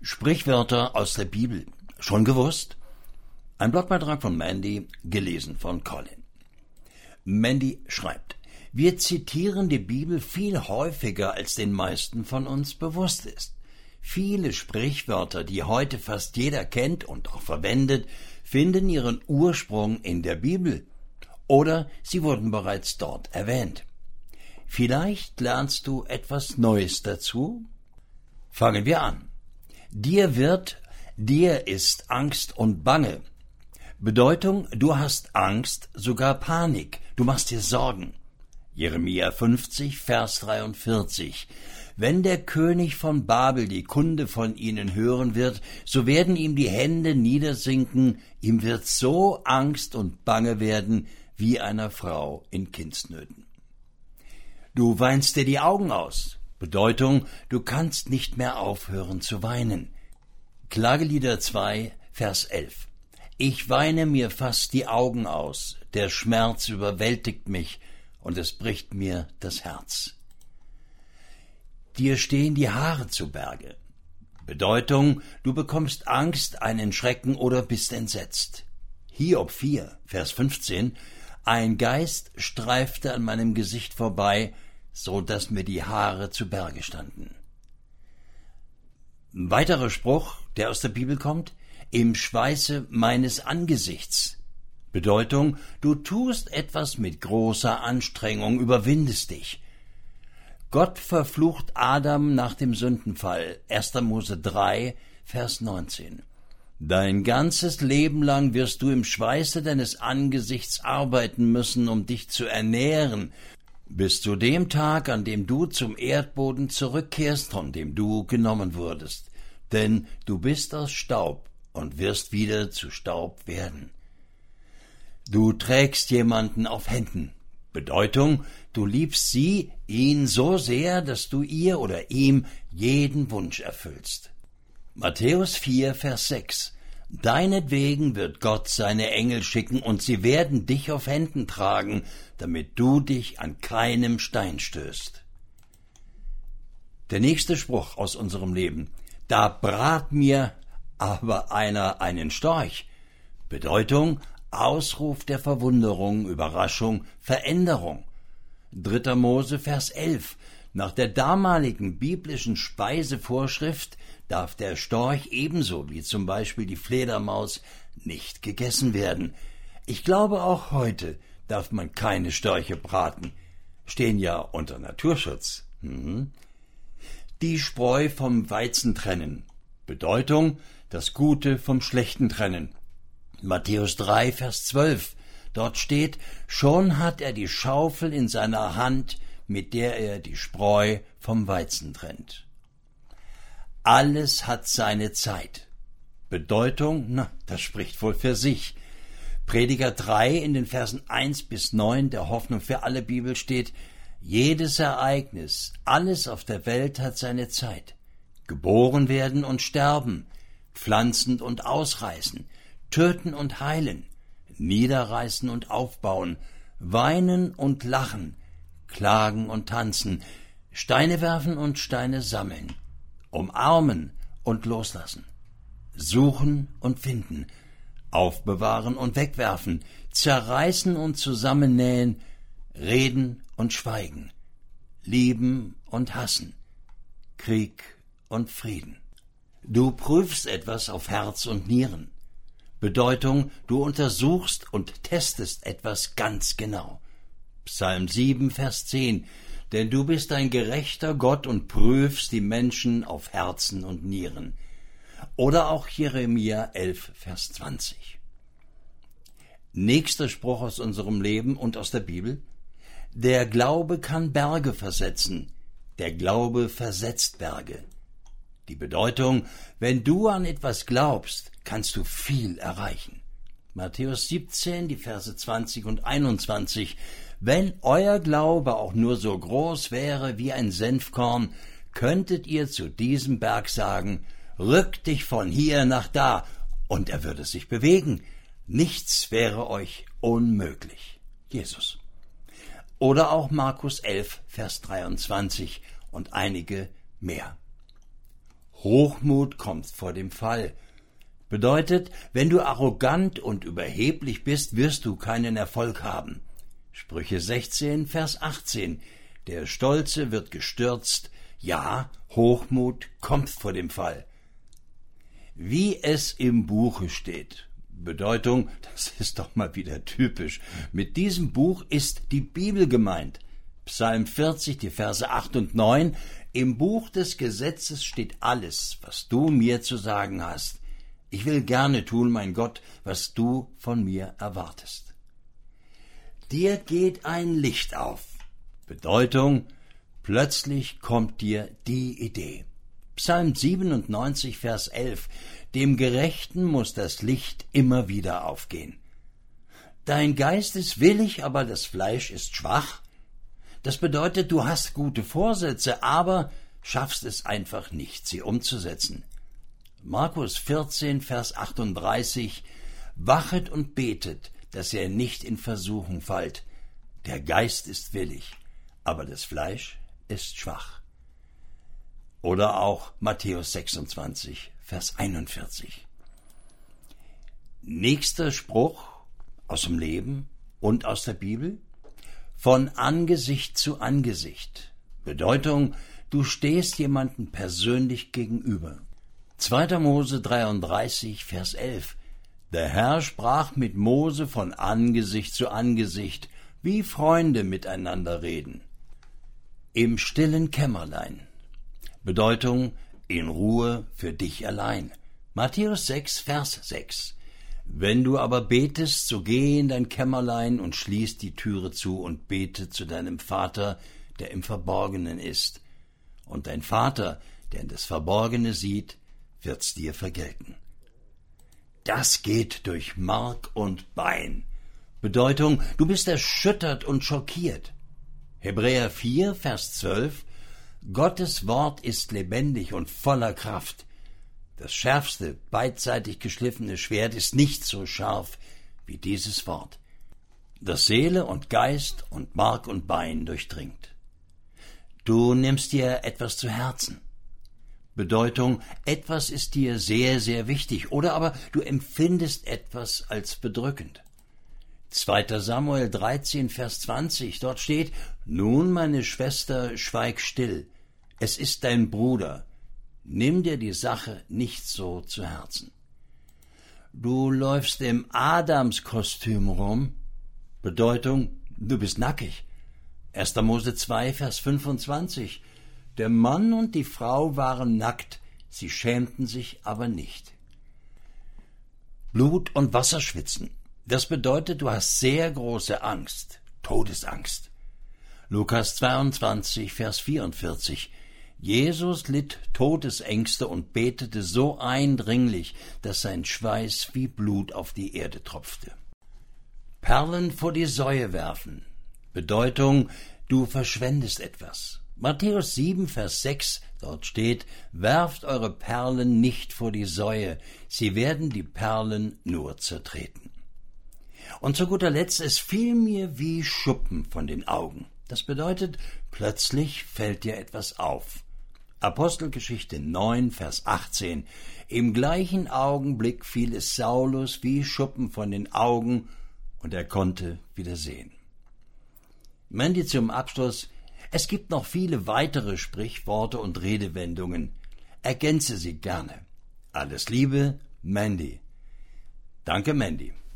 Sprichwörter aus der Bibel. Schon gewusst? Ein Blogbeitrag von Mandy, gelesen von Colin. Mandy schreibt: Wir zitieren die Bibel viel häufiger, als den meisten von uns bewusst ist. Viele Sprichwörter, die heute fast jeder kennt und auch verwendet, finden ihren Ursprung in der Bibel. Oder sie wurden bereits dort erwähnt. Vielleicht lernst du etwas Neues dazu? Fangen wir an. Dir ist Angst und Bange. Bedeutung: Du hast Angst, sogar Panik, du machst dir Sorgen. Jeremia 50, Vers 43. Wenn der König von Babel die Kunde von ihnen hören wird, so werden ihm die Hände niedersinken, ihm wird so Angst und Bange werden, wie einer Frau in Kindsnöten. Du weinst dir die Augen aus. Bedeutung: Du kannst nicht mehr aufhören zu weinen. Klagelieder 2, Vers 11. Ich weine mir fast die Augen aus, der Schmerz überwältigt mich und es bricht mir das Herz. Dir stehen die Haare zu Berge. Bedeutung: Du bekommst Angst, einen Schrecken oder bist entsetzt. Hiob 4, Vers 15. Ein Geist streifte an meinem Gesicht vorbei, so dass mir die Haare zu Berge standen. Ein weiterer Spruch, der aus der Bibel kommt: Im Schweiße meines Angesichts. Bedeutung: Du tust etwas mit großer Anstrengung, überwindest dich. Gott verflucht Adam nach dem Sündenfall. 1. Mose 3, Vers 19. Dein ganzes Leben lang wirst du im Schweiße deines Angesichts arbeiten müssen, um dich zu ernähren, bis zu dem Tag, an dem du zum Erdboden zurückkehrst, von dem du genommen wurdest. Denn du bist aus Staub und wirst wieder zu Staub werden. Du trägst jemanden auf Händen. Bedeutung: Du liebst ihn so sehr, dass du ihr oder ihm jeden Wunsch erfüllst. Matthäus 4, Vers 6. Deinetwegen wird Gott seine Engel schicken, und sie werden dich auf Händen tragen, damit du dich an keinem Stein stößt. Der nächste Spruch aus unserem Leben: Da brat mir aber einer einen Storch. Bedeutung: Ausruf der Verwunderung, Überraschung, Veränderung. 3. Mose, Vers 11. Nach der damaligen biblischen Speisevorschrift darf der Storch ebenso wie zum Beispiel die Fledermaus nicht gegessen werden. Ich glaube, auch heute darf man keine Störche braten. Stehen ja unter Naturschutz. Die Spreu vom Weizen trennen. Bedeutung: Das Gute vom Schlechten trennen. Matthäus 3, Vers 12. Dort steht: Schon hat er die Schaufel in seiner Hand, mit der er die Spreu vom Weizen trennt. Alles hat seine Zeit. Bedeutung: Das spricht wohl für sich. Prediger 3 in den Versen 1 bis 9 der Hoffnung für alle Bibel steht: Jedes Ereignis, alles auf der Welt hat seine Zeit. Geboren werden und sterben, pflanzen und ausreißen, töten und heilen, niederreißen und aufbauen, weinen und lachen, klagen und tanzen, Steine werfen und Steine sammeln, umarmen und loslassen, suchen und finden, aufbewahren und wegwerfen, zerreißen und zusammennähen, reden und schweigen, lieben und hassen, Krieg und Frieden. Du prüfst etwas auf Herz und Nieren. Bedeutung: Du untersuchst und testest etwas ganz genau. Psalm 7, Vers 10. Denn du bist ein gerechter Gott und prüfst die Menschen auf Herzen und Nieren. Oder auch Jeremia 11, Vers 20. Nächster Spruch aus unserem Leben und aus der Bibel: Der Glaube kann Berge versetzen. Der Glaube versetzt Berge. Die Bedeutung: Wenn du an etwas glaubst, kannst du viel erreichen. Matthäus 17, die Verse 20 und 21. Wenn euer Glaube auch nur so groß wäre wie ein Senfkorn, könntet ihr zu diesem Berg sagen: Rück dich von hier nach da, und er würde sich bewegen. Nichts wäre euch unmöglich. Jesus. Oder auch Markus 11, Vers 23 und einige mehr. Hochmut kommt vor dem Fall. Bedeutet, wenn du arrogant und überheblich bist, wirst du keinen Erfolg haben. Sprüche 16, Vers 18. Der Stolze wird gestürzt. Ja, Hochmut kommt vor dem Fall. Wie es im Buche steht. Bedeutung, das ist doch mal wieder typisch. Mit diesem Buch ist die Bibel gemeint. Psalm 40, die Verse 8 und 9. Im Buch des Gesetzes steht alles, was du mir zu sagen hast. Ich will gerne tun, mein Gott, was du von mir erwartest. Dir geht ein Licht auf. Bedeutung, plötzlich kommt dir die Idee. Psalm 97, Vers 11. Dem Gerechten muss das Licht immer wieder aufgehen. Dein Geist ist willig, aber das Fleisch ist schwach. Das bedeutet, du hast gute Vorsätze, aber schaffst es einfach nicht, sie umzusetzen. Markus 14, Vers 38. Wachet und betet, dass ihr nicht in Versuchung fallt. Der Geist ist willig, aber das Fleisch ist schwach. Oder auch Matthäus 26, Vers 41. Nächster Spruch aus dem Leben und aus der Bibel. Von Angesicht zu Angesicht. Bedeutung, du stehst jemandem persönlich gegenüber. 2. Mose 33, Vers 11. Der Herr sprach mit Mose von Angesicht zu Angesicht, wie Freunde miteinander reden. Im stillen Kämmerlein. Bedeutung, in Ruhe für dich allein. Matthäus 6, Vers 6. Wenn du aber betest, so geh in dein Kämmerlein und schließ die Türe zu und bete zu deinem Vater, der im Verborgenen ist. Und dein Vater, der in das Verborgene sieht, wird's dir vergelten. Das geht durch Mark und Bein. Bedeutung, du bist erschüttert und schockiert. Hebräer 4, Vers 12. Gottes Wort ist lebendig und voller Kraft. Das schärfste, beidseitig geschliffene Schwert ist nicht so scharf wie dieses Wort, das Seele und Geist und Mark und Bein durchdringt. Du nimmst dir etwas zu Herzen. Bedeutung, etwas ist dir sehr, sehr wichtig, oder aber du empfindest etwas als bedrückend. 2. Samuel 13, Vers 20, dort steht, nun, meine Schwester, schweig still, es ist dein Bruder, nimm dir die Sache nicht so zu Herzen. Du läufst im Adamskostüm rum, Bedeutung, du bist nackig. 1. Mose 2, Vers 25, der Mann und die Frau waren nackt, sie schämten sich aber nicht. Blut und Wasser schwitzen. Das bedeutet, du hast sehr große Angst, Todesangst. Lukas 22, Vers 44. Jesus litt Todesängste und betete so eindringlich, dass sein Schweiß wie Blut auf die Erde tropfte. Perlen vor die Säue werfen. Bedeutung, du verschwendest etwas. Matthäus 7, Vers 6, dort steht, werft eure Perlen nicht vor die Säue, sie werden die Perlen nur zertreten. Und zu guter Letzt, es fiel mir wie Schuppen von den Augen. Das bedeutet, plötzlich fällt dir etwas auf. Apostelgeschichte 9, Vers 18. Im gleichen Augenblick fiel es Saulus wie Schuppen von den Augen und er konnte wieder sehen. Mandy zum Abschluss. Es gibt noch viele weitere Sprichworte und Redewendungen. Ergänze sie gerne. Alles Liebe, Mandy. Danke, Mandy.